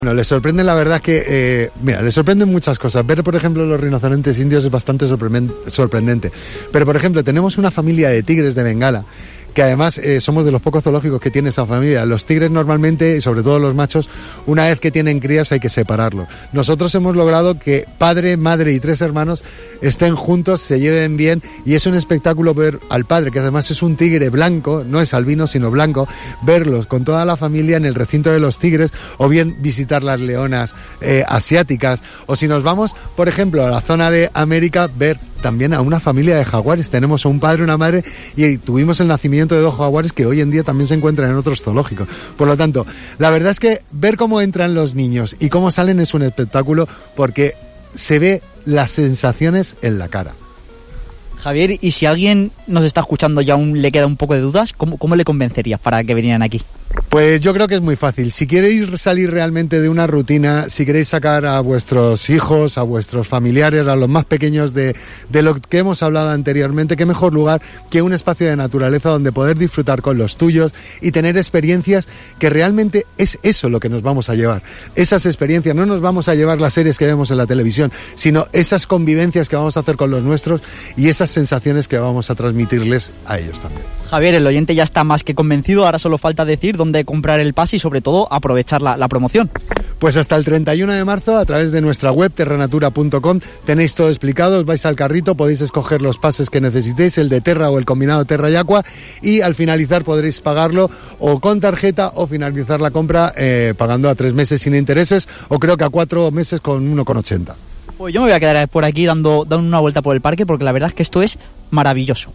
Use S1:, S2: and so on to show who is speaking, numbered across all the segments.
S1: Bueno, les sorprende, la verdad es que, les sorprenden muchas cosas. Ver, por ejemplo, los rinocerontes indios es bastante sorprendente. Pero, por ejemplo, tenemos una familia de tigres de Bengala, que además somos de los pocos zoológicos que tiene esa familia. Los tigres normalmente, y sobre todo los machos, una vez que tienen crías hay que separarlos. Nosotros hemos logrado que padre, madre y 3 hermanos estén juntos, se lleven bien, y es un espectáculo ver al padre, que además es un tigre blanco, no es albino sino blanco, verlos con toda la familia en el recinto de los tigres, o bien visitar las leonas asiáticas, o si nos vamos, por ejemplo, a la zona de América, ver también a una familia de jaguares. Tenemos a un padre, una madre, y tuvimos el nacimiento de 2 jaguares que hoy en día también se encuentran en otros zoológicos. Por lo tanto, la verdad es que ver cómo entran los niños y cómo salen es un espectáculo, porque se ve las sensaciones en la cara.
S2: Javier, y si alguien nos está escuchando y aún le queda un poco de dudas, ¿cómo le convencerías para que vinieran aquí?
S1: Pues yo creo que es muy fácil. Si queréis salir realmente de una rutina, si queréis sacar a vuestros hijos, a vuestros familiares, a los más pequeños de lo que hemos hablado anteriormente, qué mejor lugar que un espacio de naturaleza donde poder disfrutar con los tuyos y tener experiencias que realmente es eso lo que nos vamos a llevar. Esas experiencias, no nos vamos a llevar las series que vemos en la televisión, sino esas convivencias que vamos a hacer con los nuestros y esas sensaciones que vamos a transmitirles a ellos también.
S2: Javier, el oyente ya está más que convencido, ahora solo falta decir dónde comprar el pase y sobre todo aprovechar la promoción.
S1: Pues hasta el 31 de marzo a través de nuestra web terranatura.com tenéis todo explicado, os vais al carrito, podéis escoger los pases que necesitéis, el de Terra o el combinado Terra y Aqua, y al finalizar podréis pagarlo o con tarjeta o finalizar la compra pagando a 3 meses sin intereses, o creo que a 4 meses con 1,80.
S2: Pues yo me voy a quedar por aquí dando una vuelta por el parque, porque la verdad es que esto es maravilloso.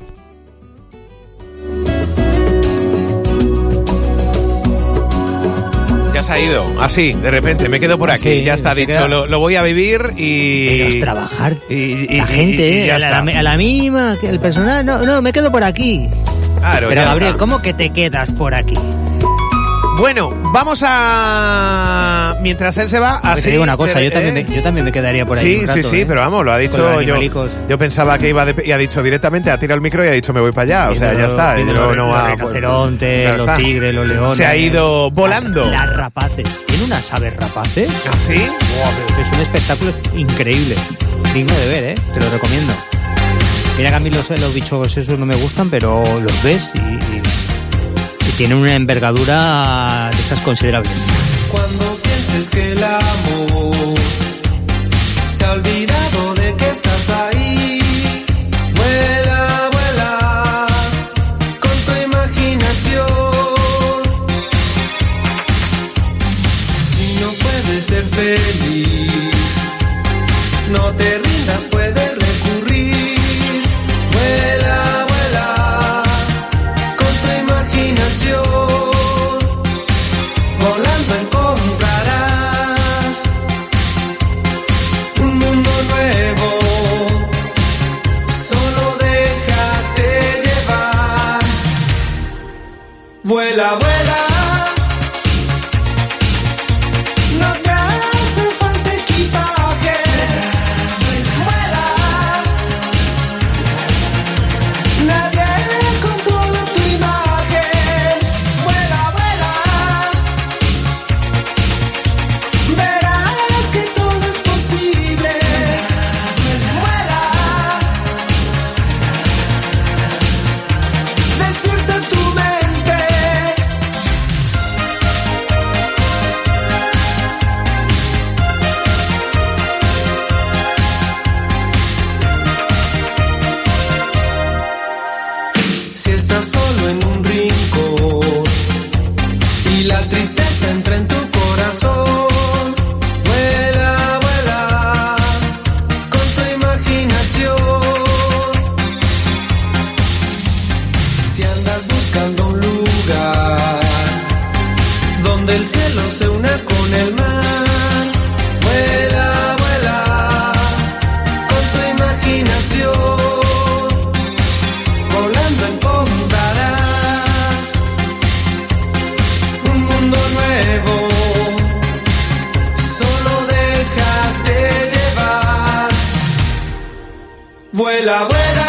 S3: Ya se ha ido, así, de repente, me quedo por aquí, sí, ya está dicho, lo voy a vivir y...
S4: Pero es trabajar, la gente, a la mínima, el personal, no, me quedo por aquí.
S3: Claro,
S4: pero Gabriel,
S3: está.
S4: ¿Cómo que te quedas por aquí?
S3: Bueno, vamos a... Mientras él se va...
S4: Así, te digo una cosa, yo también me quedaría por ahí un rato,
S3: Sí, pero vamos, lo ha dicho... Yo pensaba que iba y ha dicho directamente, ha tirado el micro y ha dicho me voy para allá, o sea, ya está.
S4: Los rinocerontes, los tigres, los leones...
S3: Se ha ido volando.
S4: Las rapaces. ¿Tiene unas aves rapaces?
S3: ¿Ah, sí?
S4: Es un espectáculo increíble. Digno de ver, te lo recomiendo. Mira que a mí los bichos esos no me gustan, pero los ves y tienen una envergadura de esas considerables.
S5: Cuando pienses que el amor se ha olvidado de que estás ahí, vuela, vuela con tu imaginación. Si no puedes ser feliz, no te rindas, puedes recurrir. Vuela, vuela con tu imaginación. Volando encontrarás un mundo nuevo. Solo déjate llevar. Vuela, vuela. No te hace falta equipaje. Vuela. Nadie controla tu imagen. Vuela, vuela. Verás que todo es posible. Vuela. Despierta tu mente. Si estás solo en un rincón y la tristeza entra en tu corazón, vuela, vuela con tu imaginación. Si andas buscando un lugar donde el cielo se una con el mar, vuela, vuela con tu imaginación. Volando encontrarás un mundo nuevo. Solo déjate llevar. Vuela, vuela.